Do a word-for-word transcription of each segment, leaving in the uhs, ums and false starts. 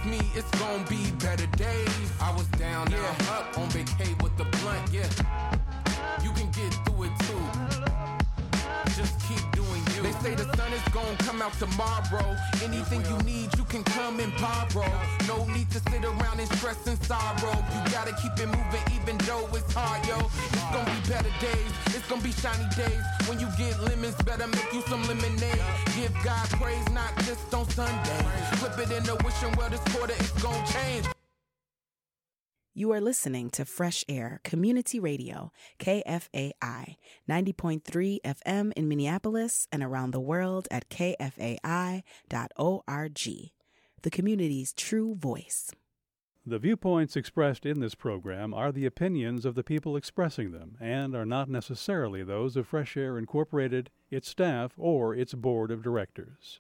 with me, it's gonna be better days. I was down, now yeah. I'm up on vacay with the blunt, yeah. You can get through it too. Just keep doing you. They say the sun is gonna come out tomorrow. Anything you need, you can come and borrow. No need to sit around and stress and sorrow. You gotta keep it moving even though it's hard, yo. It's gonna be better days, it's gonna be shiny days. When you get lemons, better make you some lemonade. Give God praise, not just on Sunday. Flip it in the wishing well this quarter it's gonna change. You are listening to Fresh Air Community Radio, K F A I, ninety point three F M in Minneapolis and around the world at K F A I dot org. The community's true voice. The viewpoints expressed in this program are the opinions of the people expressing them and are not necessarily those of Fresh Air Incorporated, its staff, or its board of directors.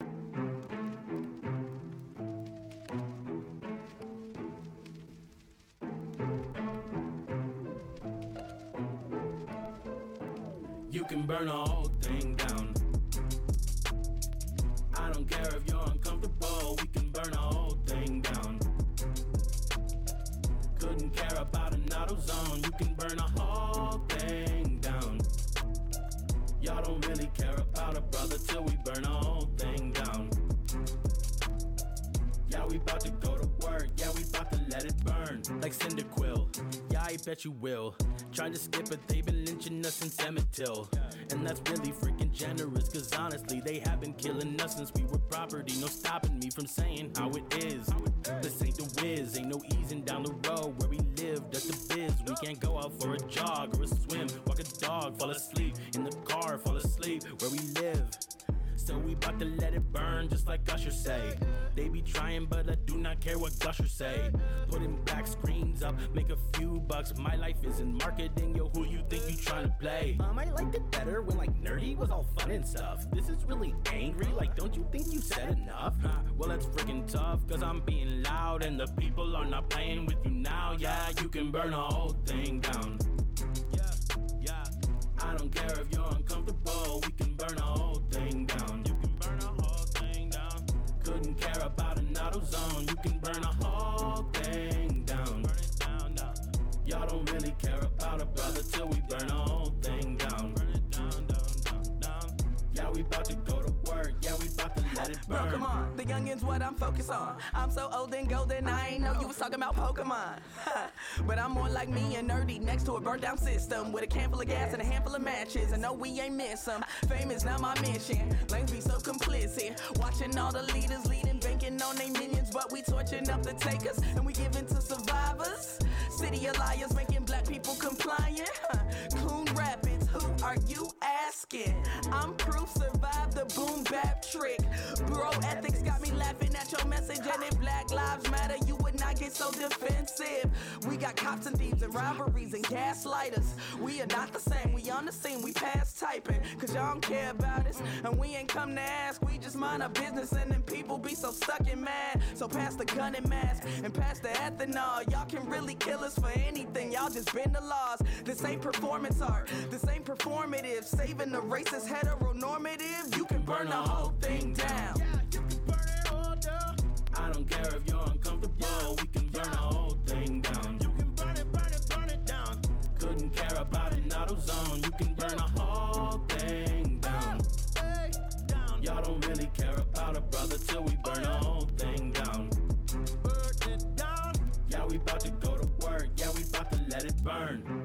You can burn a whole thing down. I don't care if you're uncomfortable, we can burn a whole thing down. Couldn't care about an auto zone, you can burn a whole thing down. Y'all don't really care about a brother till we burn a whole thing down. Yeah, we about to go to work, yeah, we about to let it burn. Like Cyndaquil, yeah, I bet you will. Tried to skip it, they've been lynching us in Cemetil. And that's really freaking generous, cause honestly, they have been killing us since we were property. No stopping me from saying how it is. This ain't the whiz, ain't no easing down the road where we live, that's the biz. We can't go out for a jog or a swim, walk a dog, fall asleep in the car, fall asleep where we live. So we bout to let it burn, just like Usher say. They be trying, but I do not care what Gusher say. Putting back screens up, make a few bucks. My life isn't marketing, yo, who you think you trying to play? Um, I liked it better when, like, nerdy was all fun and stuff. This is really angry, like, don't you think you said enough? Huh, well, that's freaking tough, cause I'm being loud and the people are not playing with you now. Yeah, you can burn a whole thing down. Yeah, yeah. I don't care if you're uncomfortable, we can burn a whole thing down. You can burn a whole thing down. Couldn't care about an auto zone, you can burn a whole thing down. Burn it down, down. Y'all don't really care about a brother till we burn a whole thing down. Burn it down, down, down, down. Yeah, we about to go to work, yeah, we about to let it burn. Bro, come on, the youngin's what I'm focused on. I'm so old and golden, I ain't know you was talking about Pokemon. But I'm more like me and nerdy next to a burnt down system with a can full of gas and a handful of matches. I know we ain't miss them. Fame is not my mission. Lanes be so complicit. Watching all the leaders leading, banking on they minions, but we torching up the takers and we giving to survivors. City of liars making black people compliant. Coon Rapids, who are you asking? I'm proof, survive the boom bap trick. Bro ethics got me laughing at your message, and if Black Lives Matter, you would not get so defensive. We got cops and thieves and robberies and gaslighters. We are not the same, we on the scene, we past typing, cause y'all don't care about us, and we ain't come to ask, we just mind our business, and then people be so stuck and mad. So pass the gun and mask, and pass the ethanol. Y'all can really kill us for anything, y'all just bend the laws. This ain't performance art, this ain't performative. Saving the racist heteronormative, you can burn the whole thing down. Yeah, you can burn it all down. I don't care if you're uncomfortable, we can burn the whole thing down. You can burn it, burn it, burn it down. Couldn't care about an auto zone, you can burn a whole thing down. Hey, down. Y'all don't really care about a brother till we burn the whole thing down. Burn it down. Yeah, we about to go to work, yeah, we about to let it burn.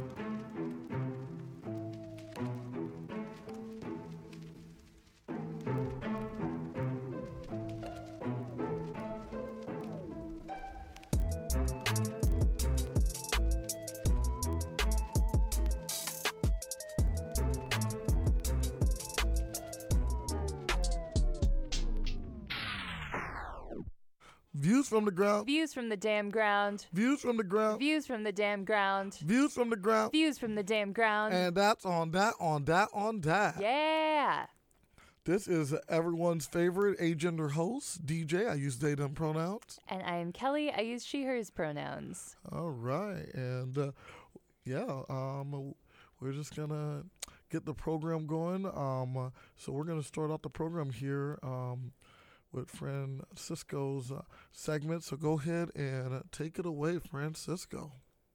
Views from the ground. Views from the damn ground. Views from the ground. Views from the damn ground. Views from the ground. Views from the damn ground. And that's on that, on that, on that. Yeah. This is everyone's favorite agender host, D J. I use they, them pronouns. And I am Kelly. I use she, hers pronouns. All right. And uh, yeah, um, we're just going to get the program going. Um, uh, so we're going to start out the program here. Um, with Francisco's uh, segment. So go ahead and uh, take it away, Francisco.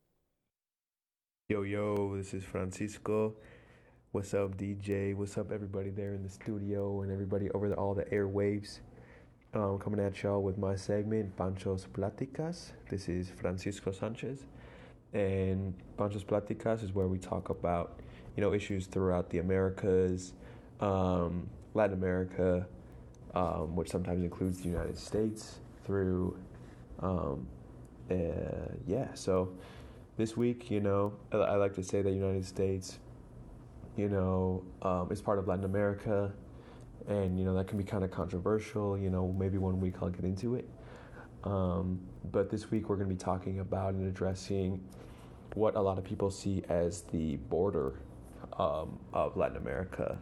Yo, yo, this is Francisco. What's up, D J? What's up, everybody there in the studio and everybody over the, all the airwaves? Um, coming at y'all with my segment, Pancho's Pláticas. This is Francisco Sanchez. And Pancho's Pláticas is where we talk about, you know, issues throughout the Americas, um, Latin America, um, which sometimes includes the United States through, um, uh, yeah, so this week, you know, I, I like to say that United States, you know, um, is part of Latin America, and, you know, that can be kind of controversial, you know, maybe one week I'll get into it, um, but this week we're going to be talking about and addressing what a lot of people see as the border um, of Latin America.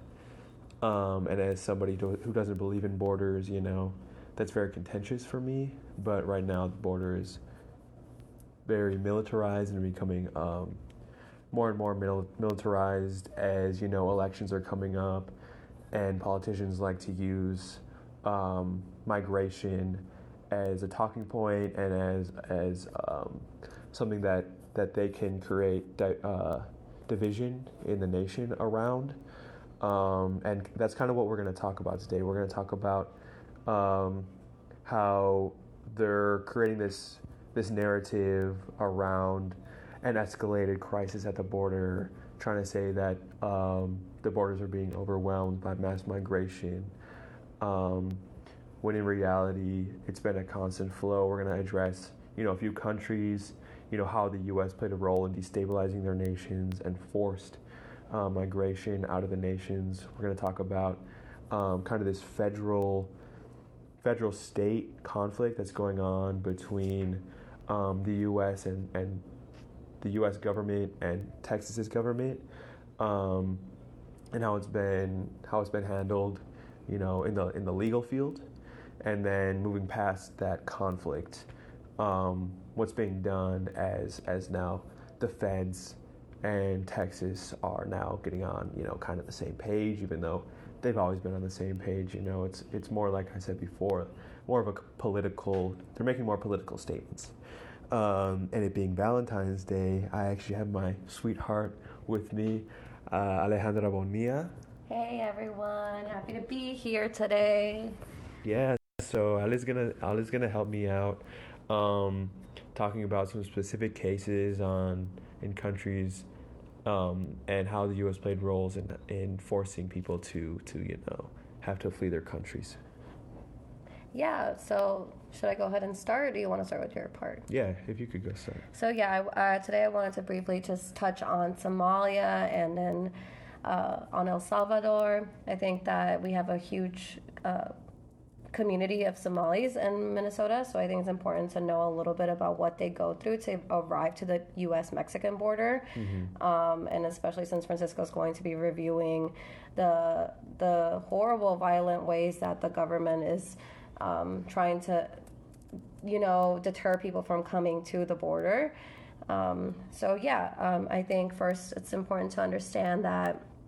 Um, and as somebody do, who doesn't believe in borders, you know, that's very contentious for me. But right now, the border is very militarized and becoming um, more and more mil- militarized as, you know, elections are coming up and politicians like to use um, migration as a talking point and as as um, something that, that they can create di- uh, division in the nation around. Um, and that's kind of what we're going to talk about today. We're going to talk about um, how they're creating this this narrative around an escalated crisis at the border, trying to say that um, the borders are being overwhelmed by mass migration, um, when in reality it's been a constant flow. We're going to address, you know, a few countries, you know, how the U S played a role in destabilizing their nations and forced Uh, migration out of the nations. We're going to talk about um, kind of this federal federal state conflict that's going on between um, the U S and, and the U S government and Texas's government, um, and how it's been how it's been handled, you know, in the in the legal field, and then moving past that conflict, um, what's being done as as now the feds and Texas are now getting on, you know, kind of the same page, even though they've always been on the same page. You know, it's it's more, like I said before, more of a political, they're making more political statements. Um, and it being Valentine's Day, I actually have my sweetheart with me, uh, Alejandra Bonilla. Hey everyone, happy to be here today. Yeah, so Ale's gonna, Ale's gonna help me out, um, talking about some specific cases on in countries Um, and how the U S played roles in in forcing people to, to you know, have to flee their countries. Yeah, so should I go ahead and start, or do you want to start with your part? Yeah, if you could go start. So yeah, I, uh, today I wanted to briefly just touch on Somalia and then uh, on El Salvador. I think that we have a huge uh, community of Somalis in Minnesota, so I think it's important to know a little bit about what they go through to arrive to the U S Mexican border, mm-hmm. um, and especially since Francisco's going to be reviewing the the horrible, violent ways that the government is um, trying to, you know, deter people from coming to the border. Um, so yeah, um, I think first it's important to understand that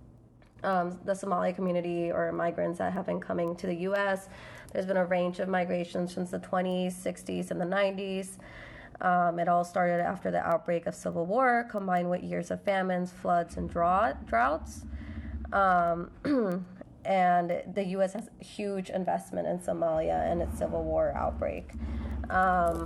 um, the Somali community or migrants that have been coming to the U S, there's been a range of migrations since the twenties, sixties, and the nineties. Um, it all started after the outbreak of civil war, combined with years of famines, floods, and drought, droughts. Um, and the U S has huge investment in Somalia and its civil war outbreak. Um,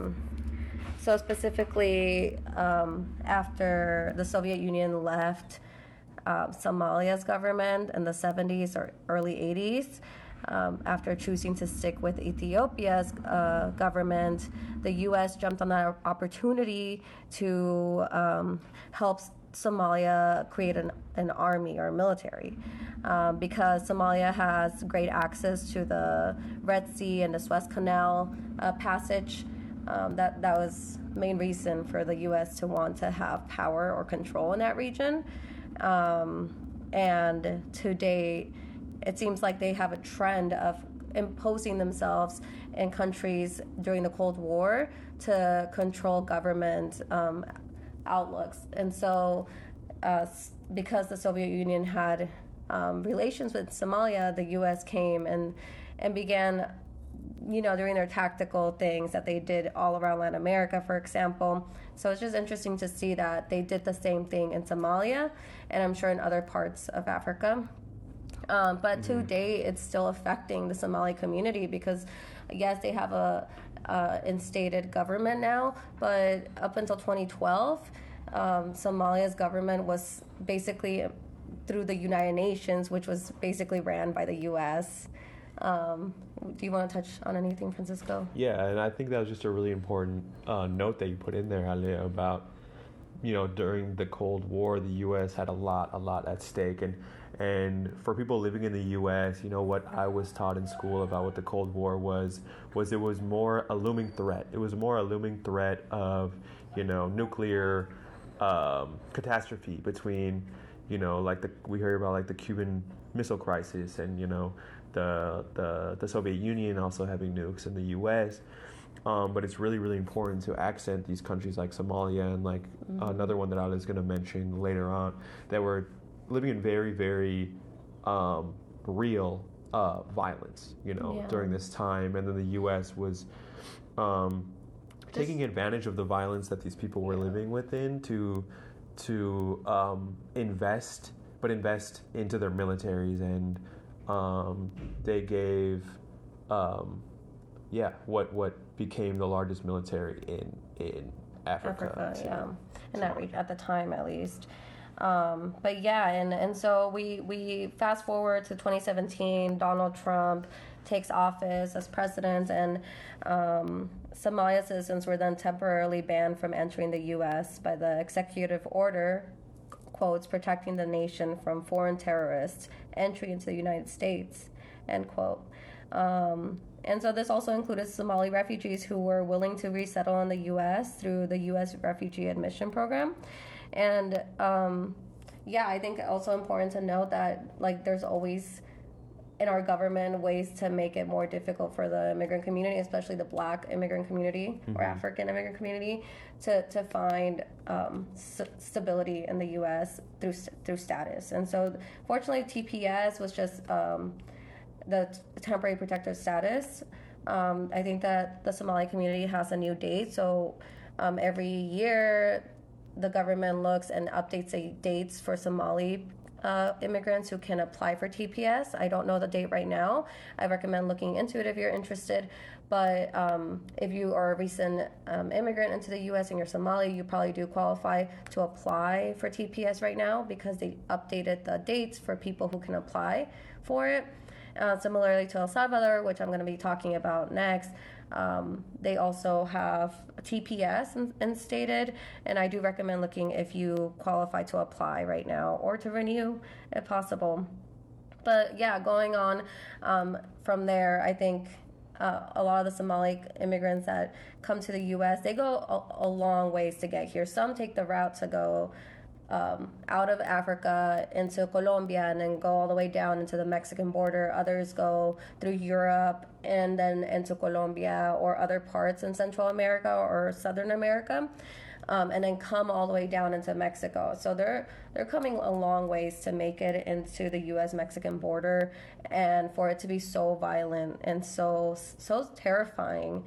so specifically, um, after the Soviet Union left uh, Somalia's government in the seventies or early eighties, Um, after choosing to stick with Ethiopia's uh, government, the U S jumped on that opportunity to um, help Somalia create an, an army or military, um, because Somalia has great access to the Red Sea and the Suez Canal uh, passage. Um, that, that was the main reason for the U S to want to have power or control in that region. Um, and to date, it seems like they have a trend of imposing themselves in countries during the Cold War to control government um, outlooks. And so uh, because the Soviet Union had um, relations with Somalia, the U S came and, and began you know, doing their tactical things that they did all around Latin America, for example. So it's just interesting to see that they did the same thing in Somalia, and I'm sure in other parts of Africa. Um, but mm-hmm. to date, it's still affecting the Somali community because, yes, they have a, a instated government now, but up until twenty twelve, um, Somalia's government was basically through the United Nations, which was basically ran by the U S. Um, do you want to touch on anything, Francisco? Yeah, and I think that was just a really important uh, note that you put in there, Ale, about, you know, during the Cold War, the U S had a lot, a lot at stake. And, and for people living in the U S, you know, what I was taught in school about what the Cold War was, was it was more a looming threat. It was more a looming threat of, you know, nuclear um, catastrophe between, you know, like the, we heard about like the Cuban Missile Crisis and, you know, the the the Soviet Union also having nukes in the U S. Um, but it's really, really important to accent these countries like Somalia and like mm-hmm. another one that I was going to mention later on that were living in very, very um, real uh, violence, you know, yeah. during this time. And then the U S was um, taking advantage of the violence that these people were living within to to um, invest, but invest into their militaries. And um, they gave, um, yeah, what what became the largest military in in Africa. Africa, yeah, in that region at the time, at least. Um, but yeah, and, and so we we fast forward to twenty seventeen. Donald Trump takes office as president, and um, Somalia citizens were then temporarily banned from entering the U S by the executive order, quotes, protecting the nation from foreign terrorists entry into the United States, end quote. Um, and so this also included Somali refugees who were willing to resettle in the U S through the U S Refugee Admission Program. And um, yeah, I think also important to note that like there's always in our government ways to make it more difficult for the immigrant community, especially the Black immigrant community mm-hmm. or African immigrant community, to to find um, st- stability in the U S through through status. And so, fortunately, T P S was just um, the t- temporary protected status. Um, I think that the Somali community has a new date, so um, every year the government looks and updates the dates for Somali Uh, immigrants who can apply for T P S. I don't know the date right now. I recommend looking into it if you're interested. But um, if you are a recent um, immigrant into the U S and you're Somali, you probably do qualify to apply for T P S right now because they updated the dates for people who can apply for it. Uh, similarly to El Salvador, which I'm going to be talking about next, um, they also have T P S in, instated, and I do recommend looking if you qualify to apply right now or to renew if possible. But yeah, going on um, from there, I think uh, a lot of the Somali immigrants that come to the U S, they go a, a long ways to get here. Some take the route to go Um, out of Africa into Colombia and then go all the way down into the Mexican border. Others go through Europe and then into Colombia or other parts in Central America or Southern America, um, and then come all the way down into Mexico. So they're they're coming a long ways to make it into the U S Mexican border, and for it to be so violent and so so terrifying,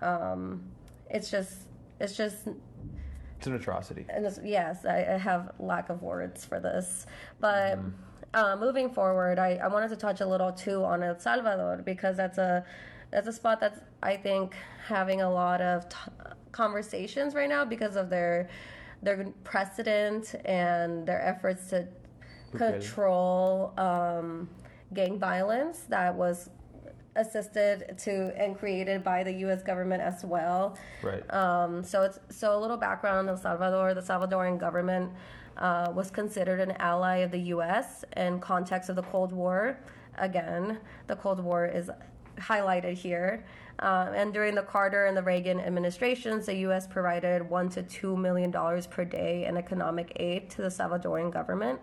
um, it's just it's just. It's an atrocity. And this, yes, I, I have lack of words for this. But mm. uh, moving forward, I, I wanted to touch a little too on El Salvador because that's a that's a spot that's I think having a lot of t- conversations right now because of their their precedent and their efforts to okay. control um, gang violence that was assisted to and created by the U S government as well. Right. Um, so it's so a little background on El Salvador. The Salvadoran government uh, was considered an ally of the U S in context of the Cold War. Again, the Cold War is highlighted here. Uh, and during the Carter and the Reagan administrations, the U S provided one to two million dollars per day in economic aid to the Salvadoran government.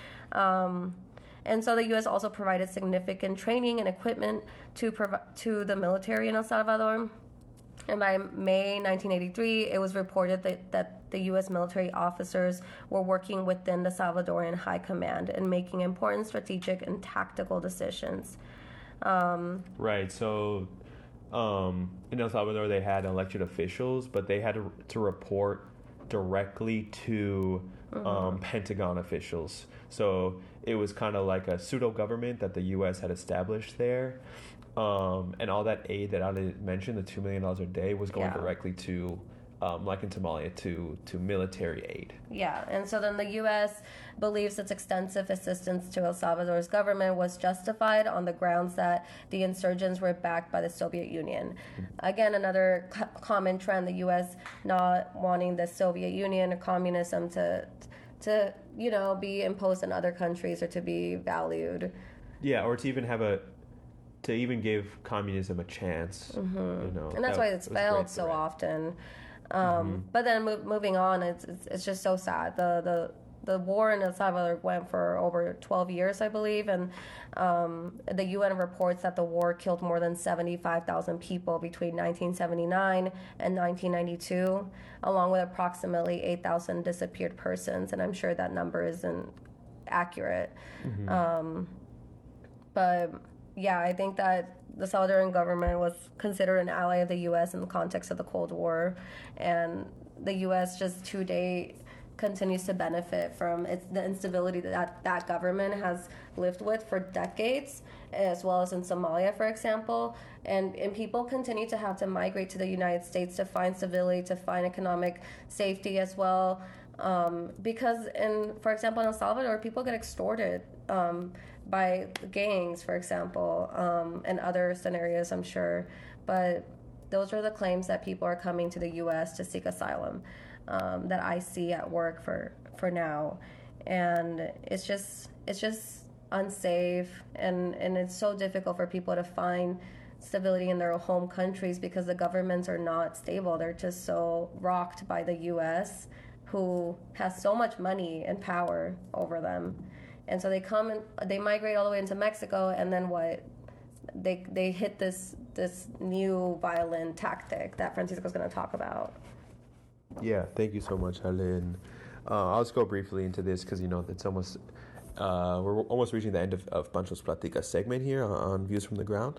Um, And so the U S also provided significant training and equipment to prov- to the military in El Salvador. And by May nineteen eighty-three, it was reported that, that the U S military officers were working within the Salvadoran High Command and making important strategic and tactical decisions. Um, right. So um, in El Salvador they had elected officials, but they had to, to report directly to um, mm-hmm. Pentagon officials. So it was kind of like a pseudo government that the U S had established there. Um, and all that aid that Ali mentioned, the two million dollars a day, was going yeah. directly to, um, like in Somalia, to, to military aid. Yeah, and so then the U S believes its extensive assistance to El Salvador's government was justified on the grounds that the insurgents were backed by the Soviet Union. Mm-hmm. Again, another co- common trend, the U S not wanting the Soviet Union or communism to, to, you know, be imposed on other countries or to be valued. Yeah, or to even have a, to even give communism a chance, mm-hmm. you know. And that's that why it's failed so often. Um, mm-hmm. But then mo- moving on, it's, it's it's just so sad. The the the war in El Salvador went for over twelve years, I believe, and um, the U N reports that the war killed more than seventy-five thousand people between nineteen seventy-nine and nineteen ninety-two, along with approximately eight thousand disappeared persons, and I'm sure that number isn't accurate. Mm-hmm. Um, but yeah, I think that the Salvadoran government was considered an ally of the U S in the context of the Cold War, and the U S just today continues to benefit from its, the instability that that government has lived with for decades, as well as in Somalia, for example. And, and people continue to have to migrate to the United States to find stability, to find economic safety as well. Um, because, in, for example, in El Salvador, people get extorted um, by gangs, for example, um, and other scenarios, I'm sure. But those are the claims that people are coming to the U S to seek asylum um, that I see at work for, for now. And it's just it's just unsafe, and, and it's so difficult for people to find stability in their home countries because the governments are not stable. They're just so rocked by the U S, who has so much money and power over them. And so they come and they migrate all the way into Mexico, and then what? They they hit this this new violent tactic that Francisco's going to talk about. Yeah, thank you so much, Helen. Uh, I'll just go briefly into this because, you know, it's almost uh, we're almost reaching the end of, of Pancho's Platica segment here on, on Views from the Ground.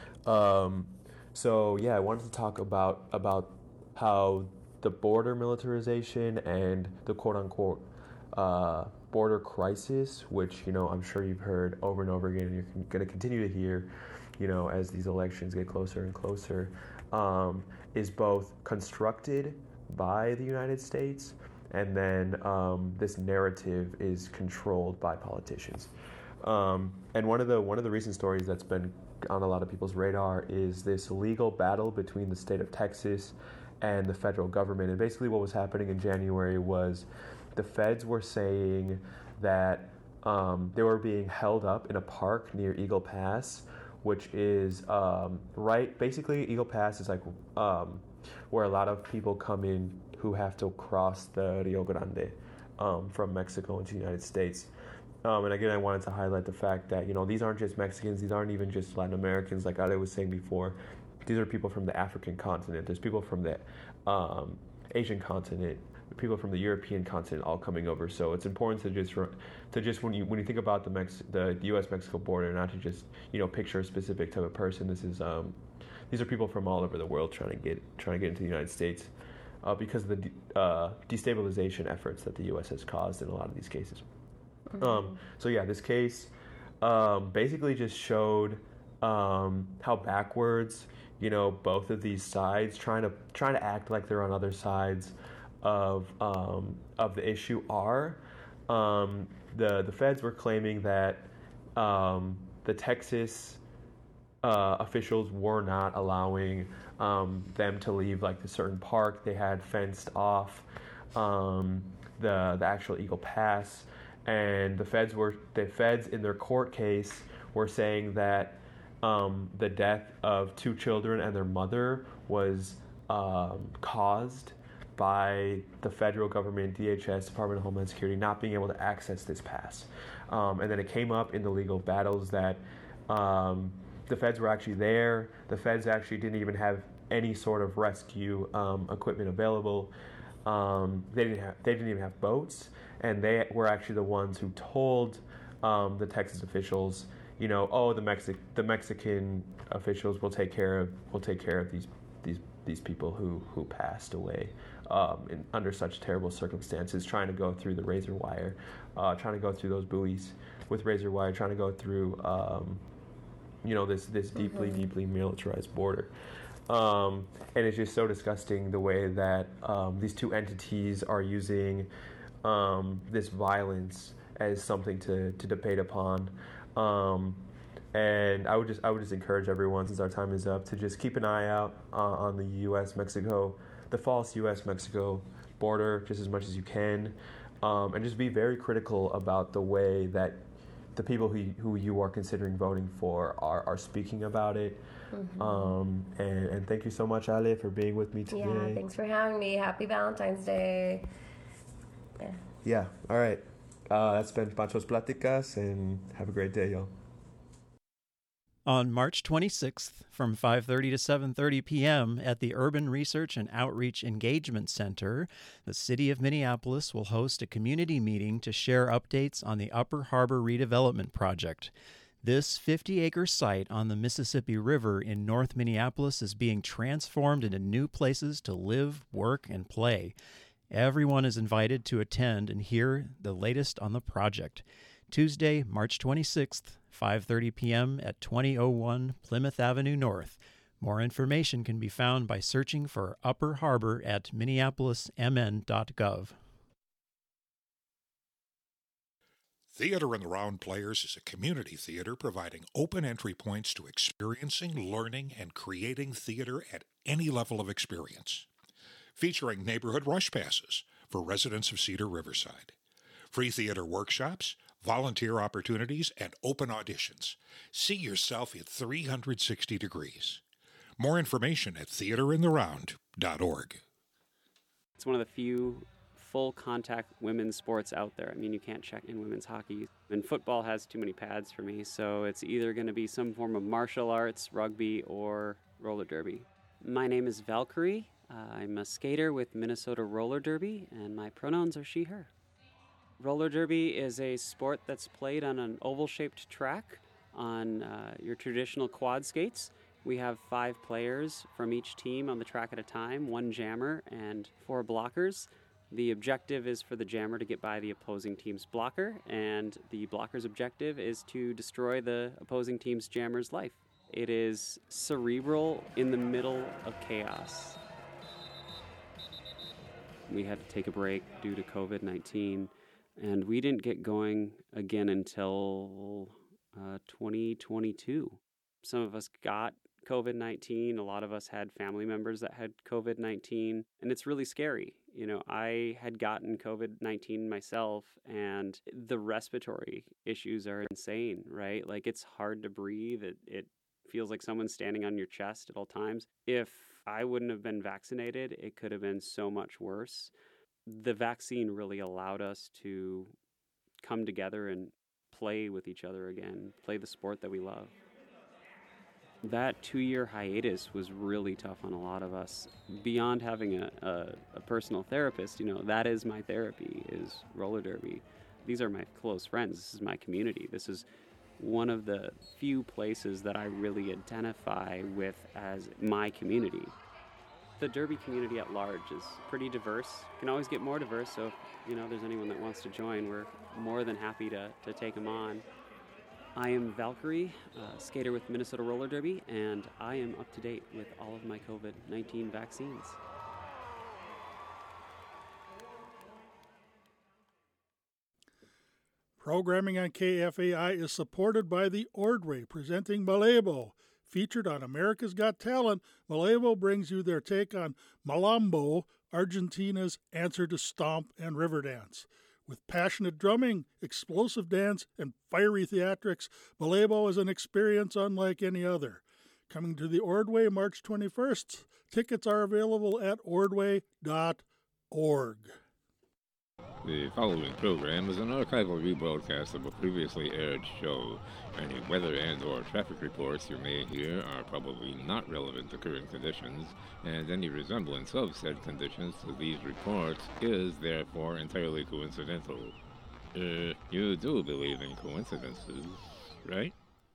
Um, so yeah, I wanted to talk about about how the border militarization and the quote unquote uh, border crisis, which, you know, I'm sure you've heard over and over again, and you're going to continue to hear, you know, as these elections get closer and closer, um, is both constructed by the United States, and then um, this narrative is controlled by politicians. Um, and one of the one of the recent stories that's been on a lot of people's radar is this legal battle between the state of Texas and the federal government. And basically what was happening in January was the feds were saying that um, they were being held up in a park near Eagle Pass, which is um, right, basically Eagle Pass is like um, where a lot of people come in who have to cross the Rio Grande um, from Mexico into the United States. Um, and again, I wanted to highlight the fact that, you know, these aren't just Mexicans, these aren't even just Latin Americans, like Ale was saying before. These are people from the African continent. There's people from the um, Asian continent, people from the European continent, all coming over. So it's important to just to just when you when you think about the Mex the U S Mexico border, not to just, you know, picture a specific type of person. This is um, these are people from all over the world trying to get trying to get into the United States uh, because of the de- uh, destabilization efforts that the U S has caused in a lot of these cases. Mm-hmm. Um, so yeah, this case um, basically just showed um, how backwards, you know, both of these sides trying to trying to act like they're on other sides of um, of the issue are. Um, the the feds were claiming that um, the Texas uh, officials were not allowing um, them to leave like the certain park. They had fenced off um, the the actual Eagle Pass, and the feds were the feds in their court case were saying that um, the death of two children and their mother was um, caused by the federal government, D H S, Department of Homeland Security, not being able to access this pass. Um, and then it came up in the legal battles that um, the feds were actually there. The feds actually didn't even have any sort of rescue um, equipment available. Um, they didn't have, they didn't even have boats, and they were actually the ones who told um, the Texas officials, you know, oh, the Mexic the Mexican officials will take care of will take care of these these these people who who passed away um, in, under such terrible circumstances, trying to go through the razor wire, uh, trying to go through those buoys with razor wire, trying to go through, um, you know, this this deeply mm-hmm. deeply militarized border. Um, and it's just so disgusting the way that um, these two entities are using um, this violence as something to, to debate upon. Um, and I would just I would just encourage everyone, since our time is up, to just keep an eye out uh, on the U S Mexico, the false U S Mexico border just as much as you can, um, and just be very critical about the way that the people who who you are considering voting for are, are speaking about it. Mm-hmm. Um, and, and thank you so much, Ale, for being with me today. Yeah, thanks for having me. Happy Valentine's Day. Yeah. Yeah, all right. Uh, that's been Pancho's Platicas, and have a great day, y'all. On March twenty-sixth, from five thirty to seven thirty p.m. at the Urban Research and Outreach Engagement Center, the City of Minneapolis will host a community meeting to share updates on the Upper Harbor Redevelopment Project. This fifty-acre site on the Mississippi River in North Minneapolis is being transformed into new places to live, work, and play. Everyone is invited to attend and hear the latest on the project. Tuesday, March twenty-sixth, five thirty p.m. at twenty oh one Plymouth Avenue North. More information can be found by searching for Upper Harbor at minneapolis m n dot gov. Theater in the Round Players is a community theater providing open entry points to experiencing, learning, and creating theater at any level of experience. Featuring neighborhood rush passes for residents of Cedar Riverside, free theater workshops, volunteer opportunities, and open auditions. See yourself at three hundred sixty degrees. More information at theater in the round dot org. It's one of the few full-contact women's sports out there. I mean, you can't check in women's hockey. And football has too many pads for me, so it's either going to be some form of martial arts, rugby, or roller derby. My name is Valkyrie. Uh, I'm a skater with Minnesota Roller Derby, and my pronouns are she, her. Roller derby is a sport that's played on an oval-shaped track on uh, your traditional quad skates. We have five players from each team on the track at a time, one jammer and four blockers. The objective is for the jammer to get by the opposing team's blocker, and the blocker's objective is to destroy the opposing team's jammer's life. It is cerebral in the middle of chaos. We had to take a break due to covid nineteen, and we didn't get going again until uh, twenty twenty-two. Some of us got covid nineteen. A lot of us had family members that had covid nineteen, and it's really scary. You know, I had gotten covid nineteen myself, and the respiratory issues are insane, right? Like, it's hard to breathe. It, it feels like someone's standing on your chest at all times. If I wouldn't have been vaccinated, it could have been so much worse. The vaccine really allowed us to come together and play with each other again, play the sport that we love. That two-year hiatus was really tough on a lot of us. Beyond having a, a, a personal therapist, you know, that is my therapy, is roller derby. These are my close friends. This is my community. This is one of the few places that I really identify with as my community. The derby community at large is pretty diverse. Can always get more diverse, so if, you know, there's anyone that wants to join, we're more than happy to, to take them on. I am Valkyrie, uh, skater with Minnesota Roller Derby, and I am up to date with all of my covid nineteen vaccines. Programming on K F A I is supported by the Ordway, presenting Malevo. Featured on America's Got Talent, Malevo brings you their take on Malambo, Argentina's answer to stomp and river dance. With passionate drumming, explosive dance, and fiery theatrics, Malevo is an experience unlike any other. Coming to the Ordway March twenty-first. Tickets are available at ordway dot org. The following program is an archival rebroadcast of a previously aired show. Any weather and or traffic reports you may hear are probably not relevant to current conditions, and any resemblance of said conditions to these reports is therefore entirely coincidental. Uh, you do believe in coincidences, right?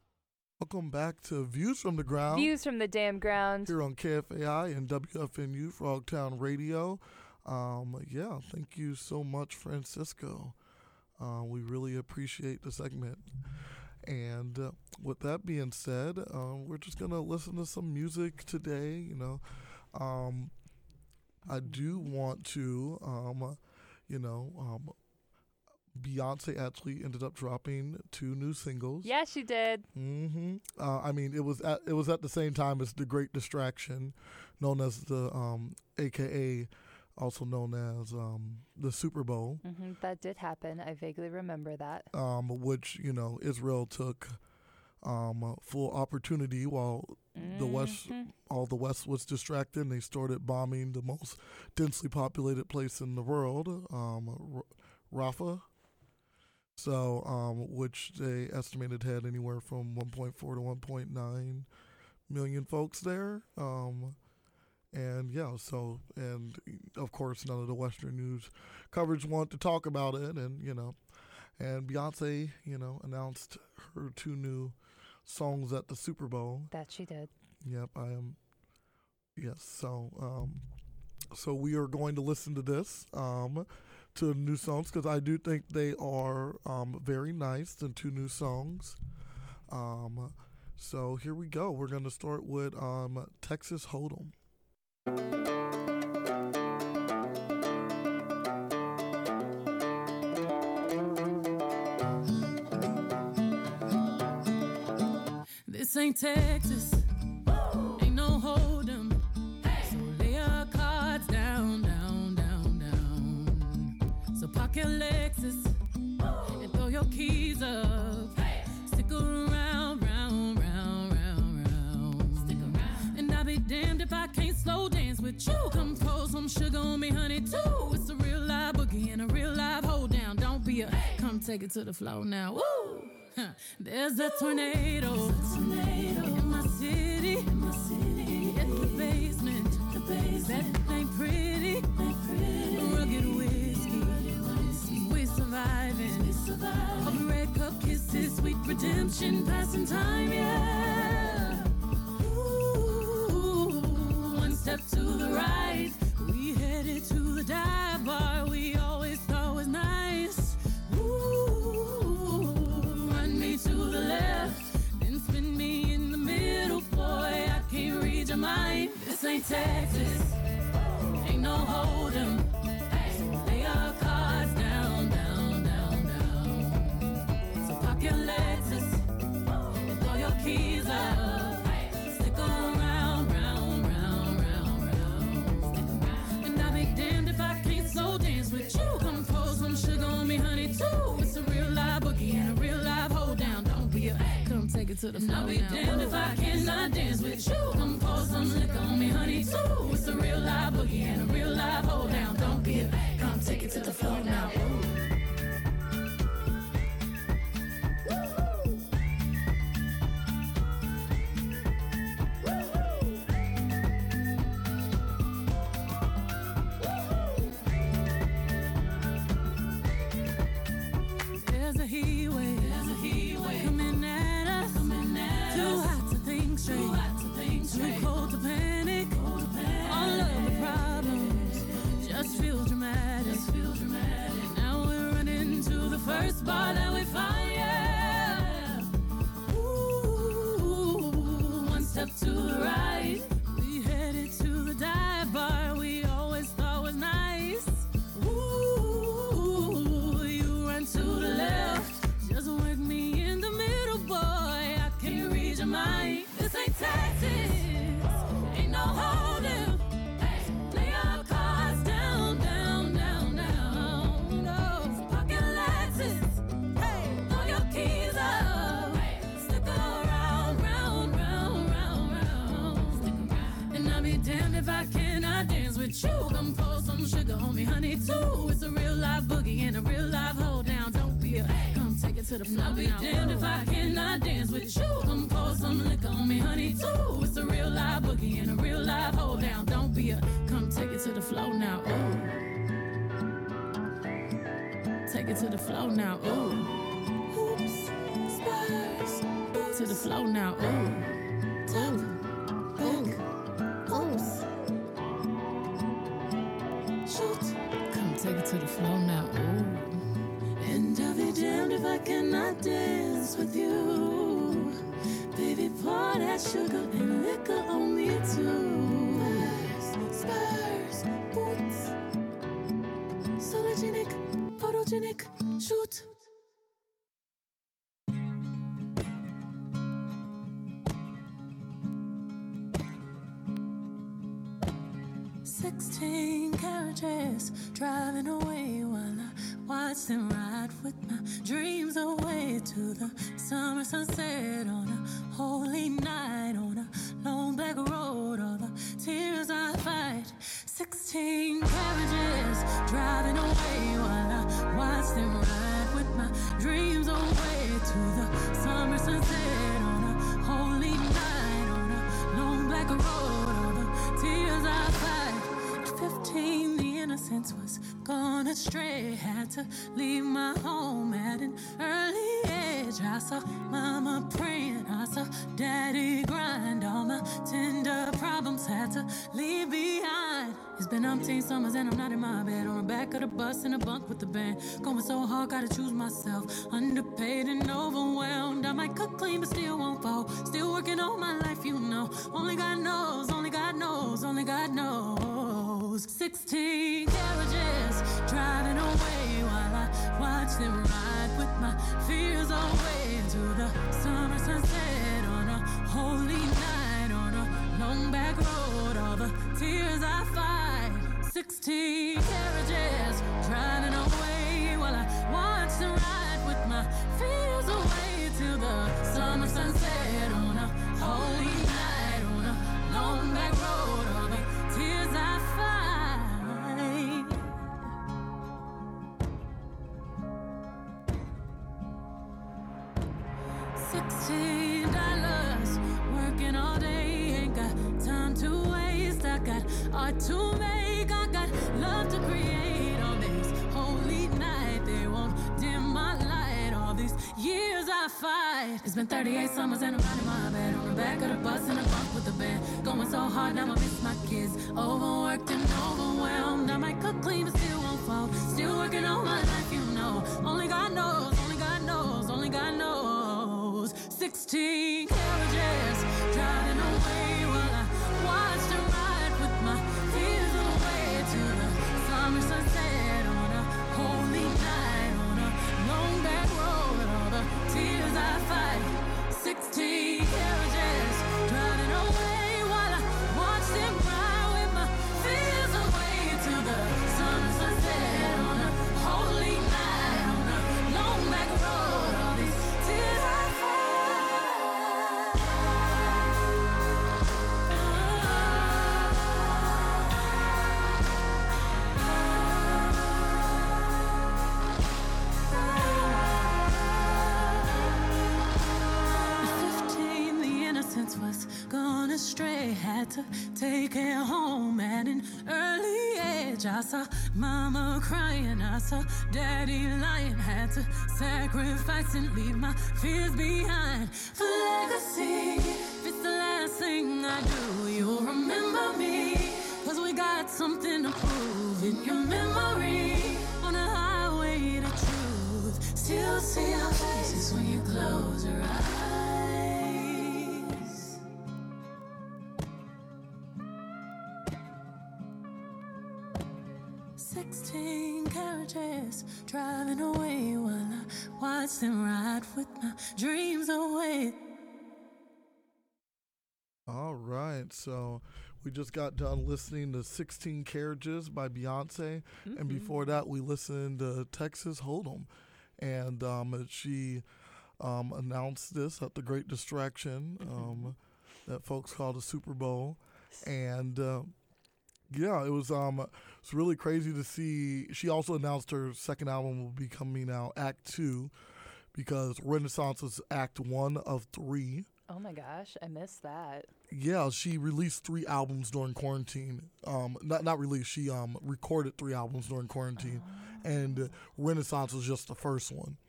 Welcome back to Views from the Ground. Views from the Damn Ground. Here on K F A I and W F N U, Frogtown Radio. Um, yeah, thank you so much, Francisco. Uh, we really appreciate the segment. And uh, with that being said, uh, we're just going to listen to some music today, you know. Um, I do want to, um, you know, um, Beyonce actually ended up dropping two new singles. Yeah, she did. Mm-hmm. Uh, I mean, it was at, it was at the same time as The Great Distraction, known as the um, A K A, also known as um, the Super Bowl. Mm-hmm. That did happen. I vaguely remember that. Um, which, you know, Israel took um, full opportunity while mm-hmm. the West, all the West was distracted, and they started bombing the most densely populated place in the world, um, Rafah. So, um, which they estimated had anywhere from one point four to one point nine million folks there. Um, and yeah, so, and of course, none of the Western news coverage wanted to talk about it. And, you know, and Beyonce, you know, announced her two new songs at the Super Bowl. That she did. Yep, I am. Yes, so, um, so we are going to listen to this. Um, to new songs, because I do think they are um, very nice, the two new songs. Um, so here we go. We're going to start with um, Texas Hold'em. This ain't Texas, ain't no Hold'em, so lay your cards down, down, down, down. So park your Lexus and throw your keys up. Stick around, round, round, round, round. Stick around. And I'll be damned if I can't slow dance with you. Come pour some sugar on me, honey, too. It's a real live boogie and a real live hold down. Don't be a, come take it to the floor now. Woo! Huh. There's a tornado, a tornado in my city, in my city. At the basement, the basement. That ain't pretty, ain't pretty. Rugged whiskey, whiskey. We surviving, we surviving. Of red cup kisses, sweet redemption, passing time, yeah. Ooh, one step to the right, we headed to the dive bar we always thought was nice. To the left, then spin me in the middle, boy, I can't read your mind. This ain't Texas, ain't no Hold'em, so lay your cards down, down, down, down. So park your Lexus and throw your keys up. Stick around, round, round, round, round. And I'll be damned if I can't slow dance with you. Come pour some sugar on me, honey, too. It's a real live boogie and a real live hold down. Don't be a, come take it to the floor. I'll be damned if I cannot dance with you. Come pour some liquor on me, honey, too. It's a real live boogie and a real live hold down. Don't be a, come take it to the floor now. Ooh. First bar that we find, yeah. Ooh, one step to the right, we headed to the dive bar we always thought was nice. Ooh, you run to the left, just work me in the middle, boy, I can't read your mind. This ain't Texas, ain't no Hold'em. Lay your cards down, down, down, down. No, so pocket Lexus, hey, throw your keys up. Stick around, round, round, round, round. Stick around. And I'll be damned if I cannot dance with you. Come pour some sugar on me, honey, too. It's a real live boogie and a real live hold down. Don't be a, come take it to the floor. I'll be damned if I cannot dance with you. Come pour some liquor on me, honey, too. It's a real live boogie and a real live hold down. Don't be a, come take it to the floor now. Ooh. Take it to the floor now. Ooh. Hoops, spurs, boots to the flow now. Ooh, top, back, pose. Shoot, come take it to the flow now. Ooh, and I'll be damned if I cannot dance with you. Baby, pour that sugar and liquor on me too. Spurs, boots, sologenic, photogenic, shoot. Sixteen carriages driving away while I watch them ride with my dreams away to the summer sunset on a holy night on a long black road. All the tears I fight. Sixteen carriages driving away while I watch them ride with my dreams away to the summer sunset on a holy night on a long black road. All the tears I fight. Fifteen, the innocence was gone astray. Had to leave my home at an early age. I saw mama praying, I saw daddy grind. All my tender problems had to leave behind. It's been umpteen summers and I'm not in my bed. On the back of the bus in a bunk with the band. Going so hard, gotta choose myself. Underpaid and overwhelmed. I might cook clean but still won't fall. Still working all my life, you know. Only God knows, only God knows, only God knows. Sixteen carriages driving away while I watch them ride with my fears away to the summer sunset on a holy night on a long back road. All the tears I fight. Sixteen carriages driving away while I watch them ride with my fears away to the summer sunset on a holy night on a long back road. All the tears I fight. Sixteen dollars, working all day, ain't got time to waste. I got art to make, I got love to create. On this holy night, they won't dim my light. All these years I fight. It's been thirty-eight summers and I'm not in my bed. On the back of the bus in a bunk with the band. Going so hard, now I miss my kids. Overworked and overwhelmed. I might cook clean but still won't fall. Still working all my life, you know. Only God knows, only God knows, only God knows. Sixteen carriages driving away while I watch them ride with my fears away to the summer sunset on a holy night on a long back road. All the tears I fight. Sixteen carriages driving away while I watch them ride with my fears away to the summer sunset on a holy night on a long back road. All these tears I fight. Was gone astray, had to take it home at an early age. I saw mama crying, I saw daddy lying, had to sacrifice and leave my fears behind. For legacy, if it's the last thing I do, you'll remember me, cause we got something to prove in your memory. On a highway to truth, still see our faces when you close your eyes. Sixteen carriages driving away while I watch them ride with my dreams away. All right, so we just got done listening to sixteen Carriages by Beyonce, mm-hmm. and before that we listened to Texas Hold'em, and um, she um, announced this at the Great Distraction um, mm-hmm. that folks call the Super Bowl, and uh, yeah, it was um, it's really crazy to see. She also announced her second album will be coming out, Act Two, because Renaissance is Act One of three. Oh my gosh, I missed that. Yeah, she released three albums during quarantine. Um, not not released, she um recorded three albums during quarantine, oh. and uh, Renaissance was just the first one.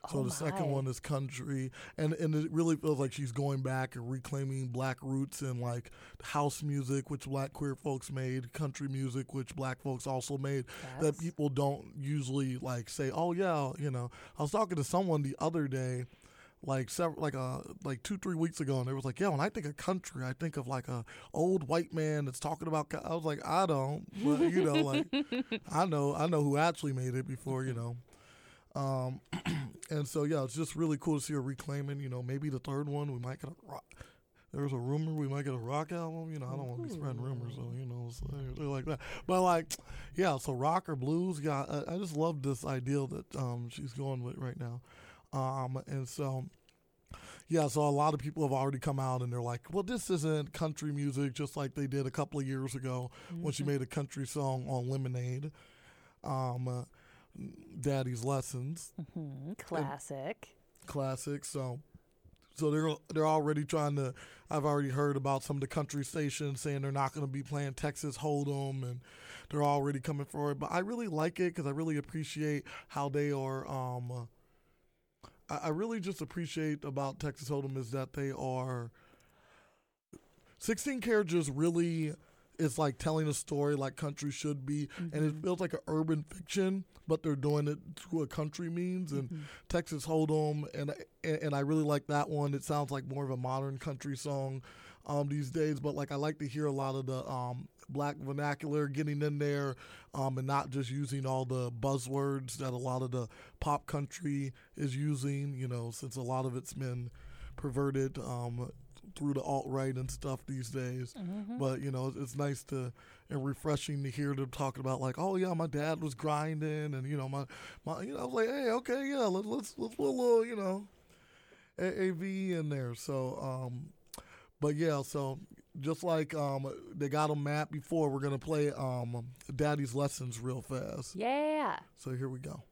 So Oh the second my. one is country, and and it really feels like she's going back and reclaiming black roots in like house music, which black queer folks made, country music, which black folks also made, that Yes. people don't usually like say, oh yeah, you know. I was talking to someone the other day, like several, like uh, like two, three weeks ago, and they was like, yeah, when I think of country, I think of like a old white man that's talking about. co-" I was like, I don't, but you know, like I know, I know who actually made it before, you know. Um, and so yeah, it's just really cool to see her reclaiming. You know, maybe the third one we might get a rock. There's a rumor we might get a rock album. You know, I don't want to be spreading rumors, so you know, so, they're like that. But like, yeah, so rock or blues. Yeah, I, I just love this idea that um she's going with right now. Um, and so. Yeah, so a lot of people have already come out and they're like, well, this isn't country music, just like they did a couple of years ago when she Mhm. made a country song on Lemonade, um, uh, Daddy's Lessons. Hmm, classic. And classic. So so they're they're already trying to, I've already heard about some of the country stations saying they're not going to be playing Texas Hold'em, and they're already coming for it. But I really like it because I really appreciate how they are, um, uh, I I really just appreciate about Texas Hold'em is that they are sixteen karat just really is like telling a story like country should be, and it feels like an urban fiction, but they're doing it through a country means. And Mhm. Texas Hold'em, and, and and I really like that one. It sounds like more of a modern country song um, these days, but like I like to hear a lot of the um, black vernacular getting in there, um, and not just using all the buzzwords that a lot of the pop country is using, you know, since a lot of it's been perverted um, through the alt-right and stuff these days. Mhm. But, you know, it's nice to and refreshing to hear them talking about like, oh yeah, my dad was grinding, and you know, my, my you know, I was like, hey, okay, yeah, let's let's let's put a little, you know, A A V in there. So um but yeah, so just like um, they got them mapped before, we're going to play um, Daddy's Lessons real fast. Yeah. So here we go.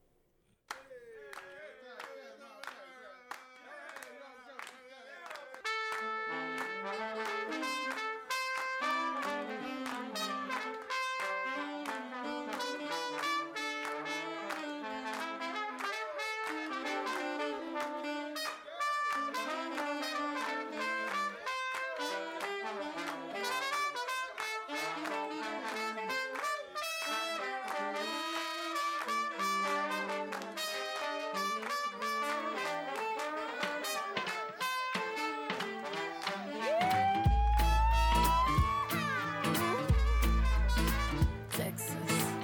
Texas,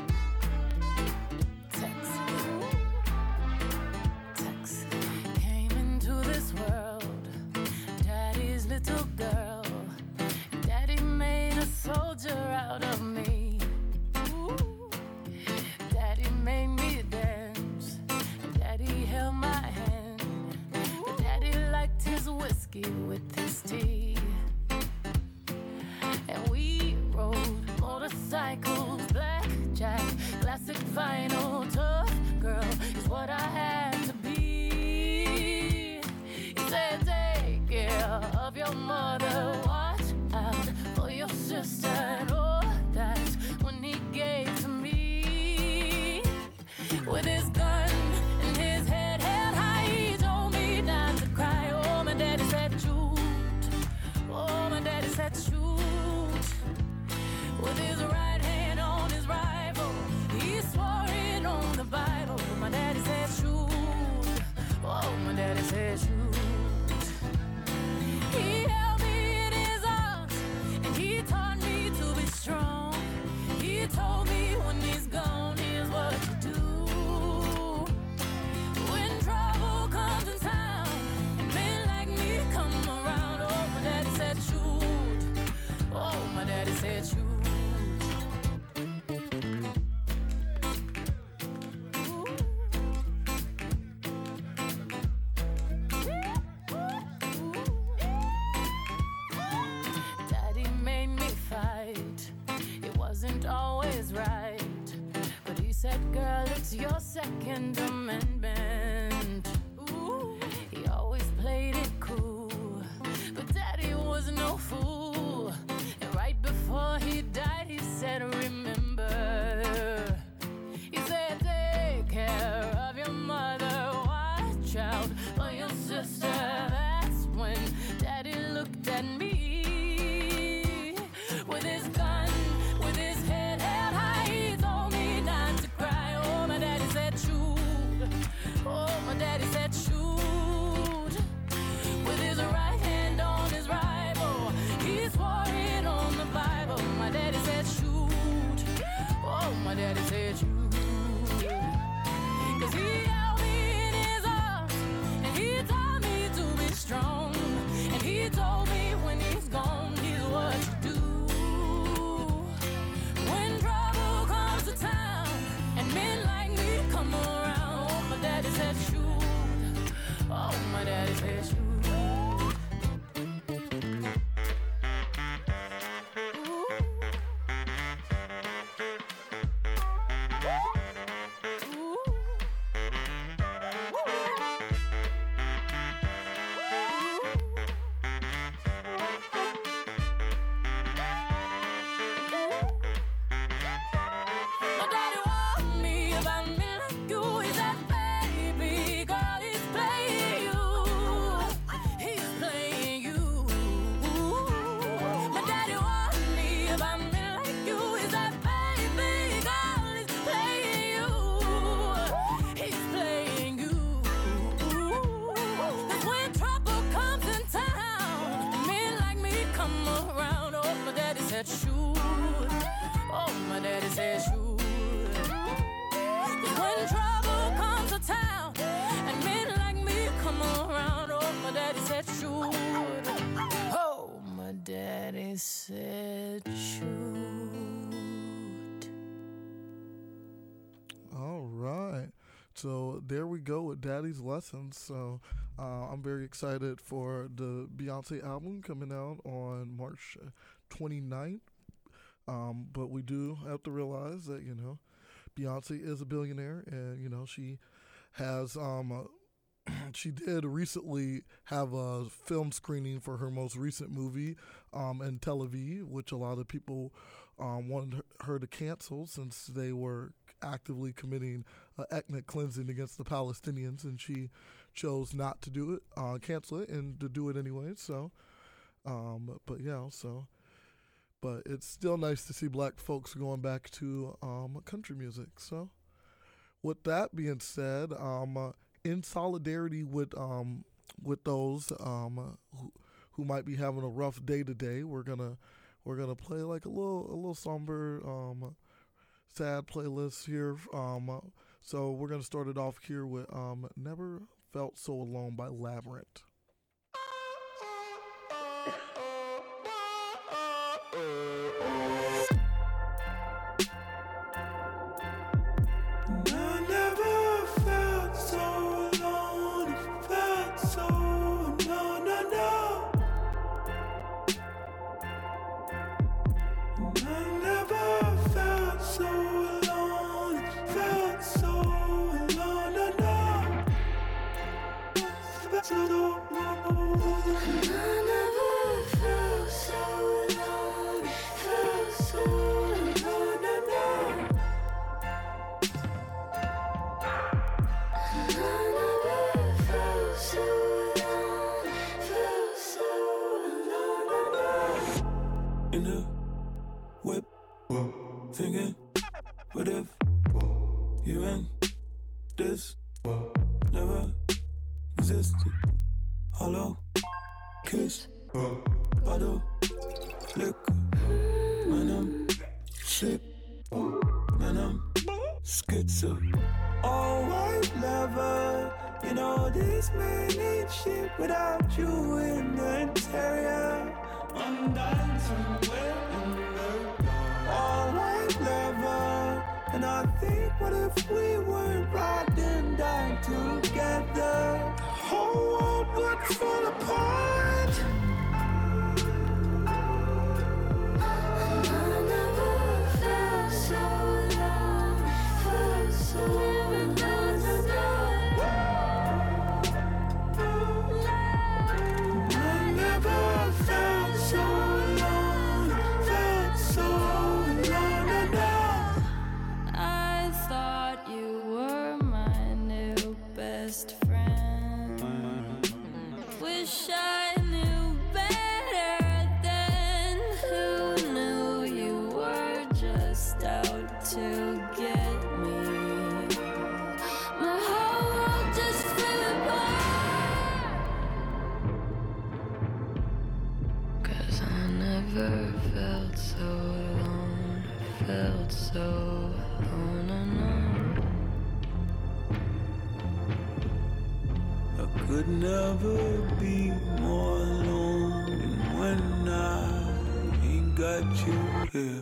Texas, Texas. Came into this world, Daddy's little girl. Daddy made a soldier out of me. Ooh. Daddy made me dance. Daddy held my hand. Daddy liked his whiskey with his tea. And we rode motorcycles, blackjack, classic vinyl, tough girl is what I had to be. He said, take care of your mother, watch out for your sister, and all that's when he gave to me. With his gun and his head held high, he told me not to cry. Oh, my daddy said shoot. Oh, my daddy said shoot. With his right hand on his rifle, he swore it on the Bible. My daddy said shoot. Oh, my daddy said shoot. He held me in his arms and he taught me to be strong. He told me when he's gone, here's what to do. When trouble comes in town, men like me come around. Oh, my daddy said shoot. Oh, my daddy said shoot. Daddy made me fight. It wasn't always right, but he said, girl, it's your Second Amendment. Ooh. He always played it cool, but Daddy was no fool. And right before he died, he said, remember. He said, take care of your mother, watch out daddy said shoot. Cause he held me in his arms, and he taught me to be strong. And he told me when he's gone, he's what you do. When trouble comes to town, and men like me come around, oh, my daddy said shoot. Oh, my daddy said shoot. Said shoot. All right. So there we go with Daddy's Lessons. So uh, I'm very excited for the Beyonce album coming out on March twenty-ninth. Um, but we do have to realize that, you know, Beyonce is a billionaire, and, you know, she has um, a she did recently have a film screening for her most recent movie um, in Tel Aviv, which a lot of people um, wanted her to cancel since they were actively committing uh, ethnic cleansing against the Palestinians, and she chose not to do it, uh, cancel it, and to do it anyway. So, um, but yeah, so, but it's still nice to see black folks going back to um, country music. So, with that being said, um, uh, in solidarity with um with those um who, who might be having a rough day today, we're gonna we're gonna play like a little a little somber um sad playlist here. Um, so we're gonna start it off here with um "Never Felt So Alone" by Labyrinth. In the whip, thinking, what if you and this never existed? Hollow kiss, bottle, liquor, man, I'm sick, man, I'm schizo. Oh, white lover, you know this man ain't shit without you in the interior. I'm dying somewhere in the dark. All white lover, and I think, what if we weren't riding down together? The whole world would fall apart. I never felt so alone, felt so alone. I never felt so alone, felt so alone. I thought you were my new best friend. Wish I knew better then. Who knew you were just out to get me? My whole world just fell apart. 'Cause I never felt so alone, felt so alone. could never be more alone than when I ain't got you here.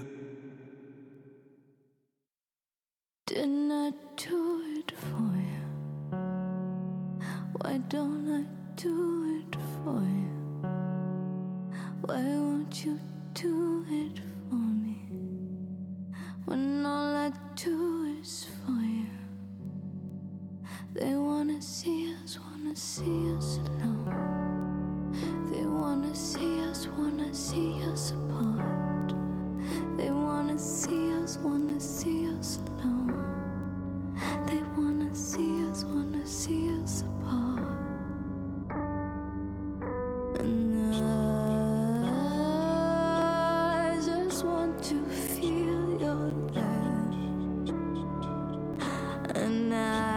Didn't I do it for you? Why don't I do it for you? Why won't you do it for me? When all I do is for you. They wanna see us, wanna see us alone. They wanna see us, wanna see us apart. They wanna see us, wanna see us alone. They wanna see us, wanna see us apart. And I just want to feel your love. And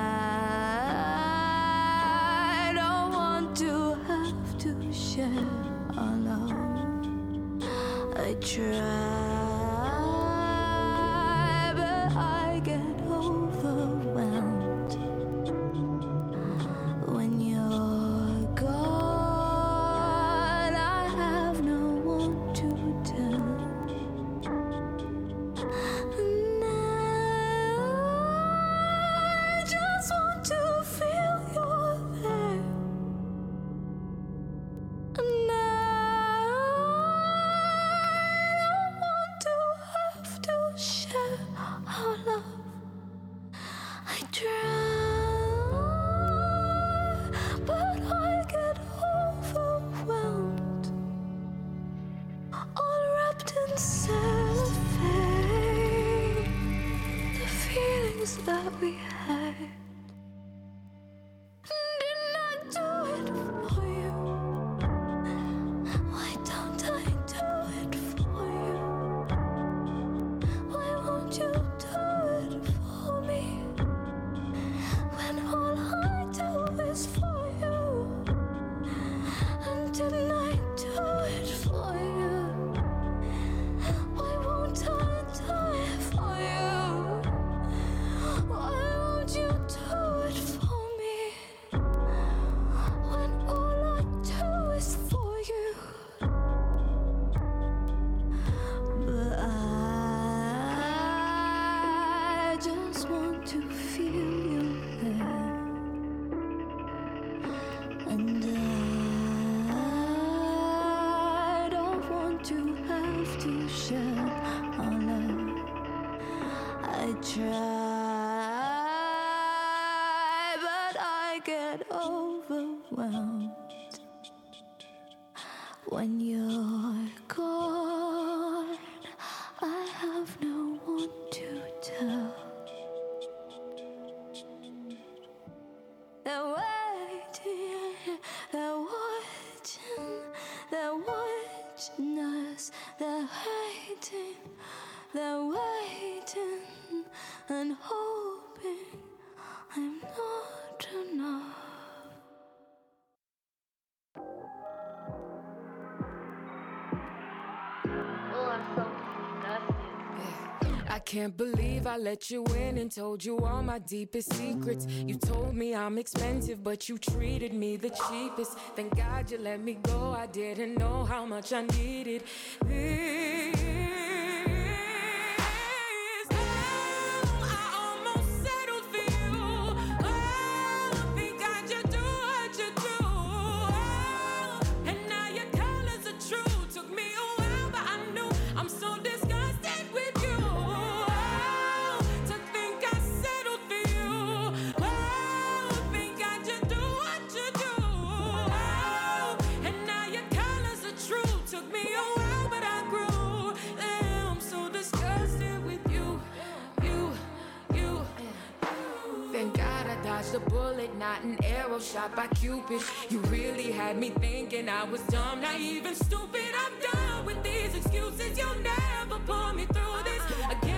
I don't want to have to share our love. I try. That we had. Didn't I do it for you? Why don't I do it for you? Why won't you do it for me? When all I do is for you. And didn't I do it for you? Why won't I do it for you? Why won't you do it for me? When all I do is for you. But I just want to feel you there. And I don't want to have to share our love. I try. Get overwhelmed when you're gone. I have no one to tell. They're waiting, they're watching, they're watching us. They're waiting, they're waiting and hoping I'm not enough. I can't believe I let you in and told you all my deepest secrets. You told me I'm expensive, but you treated me the cheapest. Thank God you let me go, I didn't know how much I needed this. The bullet, not an arrow shot by Cupid. You really had me thinking I was dumb, naive and stupid. I'm done with these excuses. You'll never pull me through this again.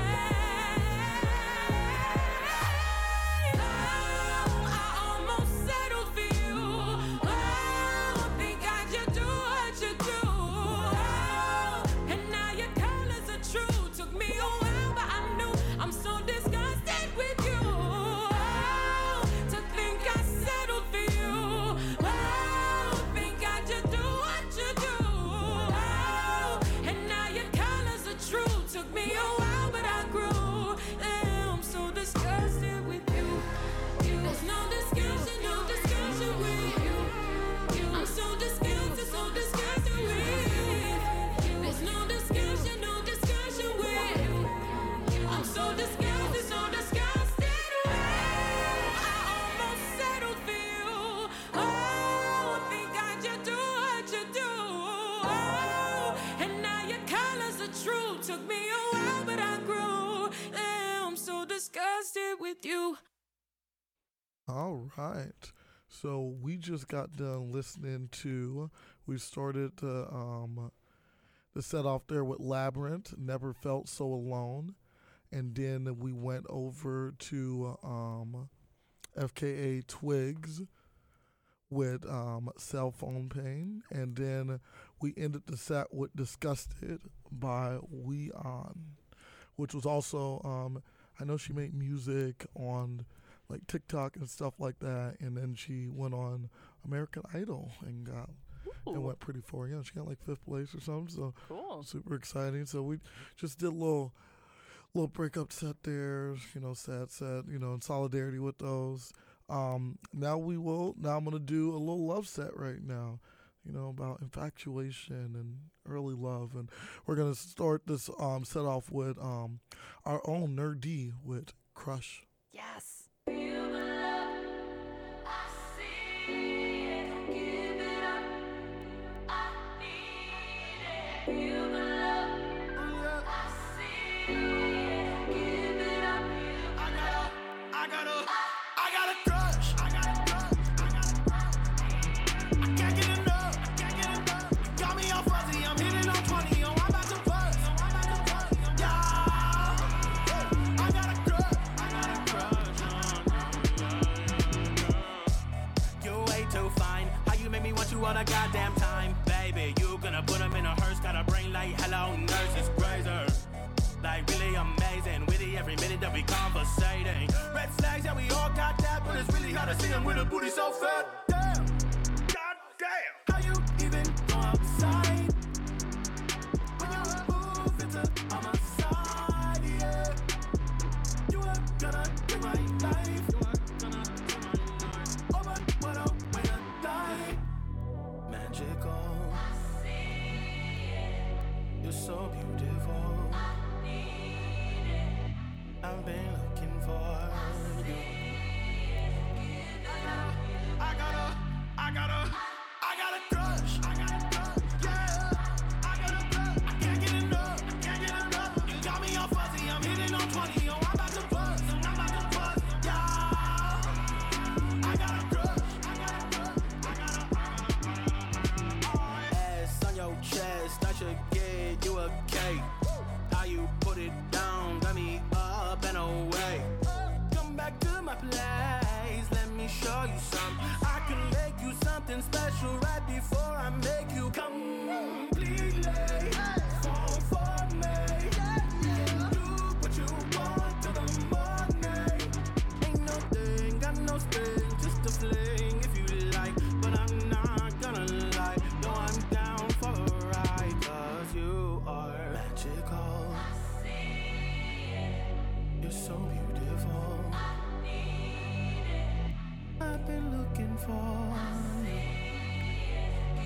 Wow. discussed it with you. All right. So we just got done listening to, we started to, um, to set off there with Labyrinth, Never Felt So Alone. And then we went over to um, F K A Twigs with um, Cell Phone Pain. And then we ended the set with Disgusted by We On, which was also, um, I know she made music on like TikTok and stuff like that, and then she went on American Idol and got Ooh. and went pretty far. Yeah, she got like fifth place or something. So cool, super exciting. So we just did a little little breakup set there, you know, sad set, you know, in solidarity with those. Um, now we will. Now I'm gonna do a little love set right now, you know, about infatuation and early love, and we're gonna start this um set off with um our own Nerd D with Crush. Yes. All the goddamn time, baby. You gonna put them in a hearse, got a brain like hello, nurse, it's crazy. Like really amazing, witty every minute that we conversating. Red flags, yeah, we all got that, but it's really hard to see them with a booty so fat. Damn, god damn. How you even go outside? When you move into my side, yeah. You are gonna take my life. You are gonna take my life. Oh, but what a way to die. Magical. You're so beautiful. I've been looking for you. I got a, I got a, I got a crush. I got a crush. Yeah, I got a crush. I can't get enough. I can't get enough. You got me all fuzzy. I'm hitting on twenty. Oh, I'm about to bust. I'm about to bust. Yeah, I got a crush. I got a crush. I got a, I got a, ass on your chest. I should get you a cake. How you put it down, got me up and away. Come back to my place, let me show you something. I can make you something special right before I make you completely fall for me. Do what you want till the morning. Ain't no thing, got no sting, just a fling if you like. But I'm not gonna lie, no, I'm down for a ride. Cause you are magical. You're so beautiful. I've been looking for you.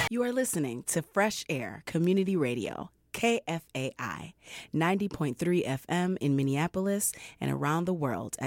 You are listening to Fresh Air Community Radio, K F A I, ninety point three F M in Minneapolis and around the world at